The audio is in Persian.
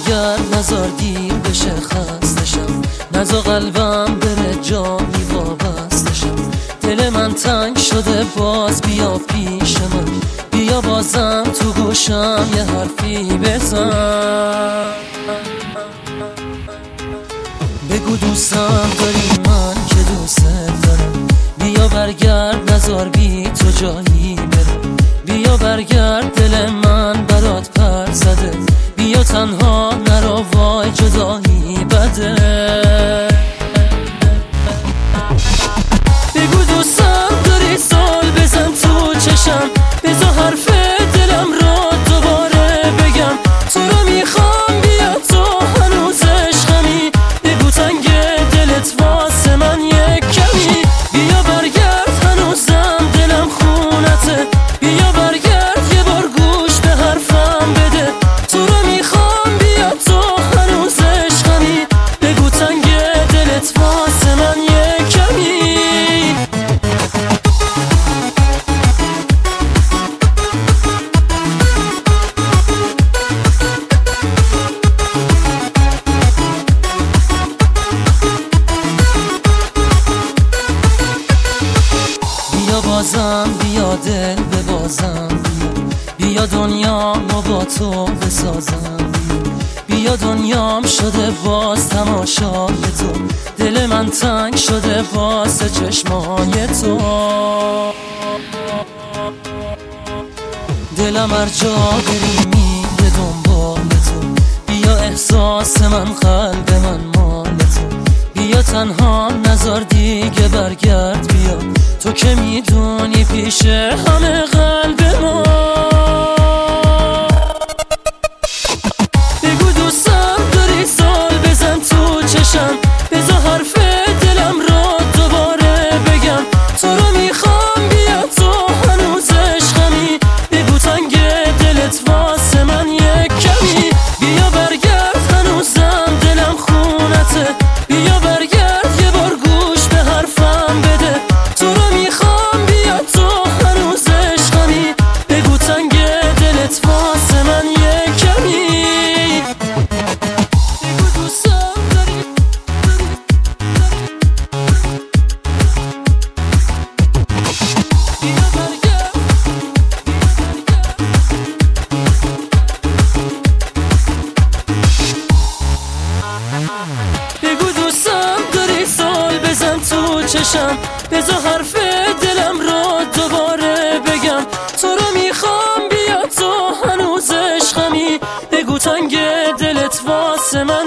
برگرد نزار دیر بشه خستشم، نزار قلبم بره جایی وابستشم. دل من تنگ شده باز بیا پیش من، بیا بازم تو گوشم یه حرفی بزن. بگو دوستم داری من که دوست دارم، بیا برگرد نزار بی تو جایی برم. بیا برگرد دل من برات پر زده، بیا تنها نرو وای جدایی بده. بگو دوستم داری سال بزن تو چشم، بذار حرف دلم را دوباره بگم. تو رو میخوام بیا تو هنوز عشقمی، بگو تنگ دلت واسه من یک کمی. بیا برگرد هنوزم دلم خونته، بیا برگرد یه بار گوش به حرفم بده. تو رو میخوام بیا تو هنوز عشقمی، بگو تنگ دلت واسه من یک کمی. بیا بازم بیا دل ببازم، بیا دنیامو با تو بسازم. بیا دنیام شده باز تماشای تو، دل من تنگ شده واسه چشمای تو. دلم هر جا بری میره دنبال تو، بیا احساس من قلب من مال تو. بیا تنها نزار دیگه برگرد بیا، تو که میدونی پیش همه قلب ما. بگو دوستم داری سال بزن تو چشم، بذار حرف دلم را دوباره بگم. تو رو میخوام بیا تو هنوز عشقمی، بگو تنگ دلت واسه من یک کمی. بیا برگرد هنوزم دلم خونته، بیا برگرد یه بار گوش به حرفم بده. تو رو میخوام بیا تو هنوز عشقمی، بگو تنگ دلت واسه من یک کمی. بگو دوستم داری بیا برگرد. بگو دوستم داری سال بزن تو چشم، بذار حرف دلم را دوباره بگم. تو رو میخوام بیا تو هنوز عشقمی، بگو تنگ دلت واسه من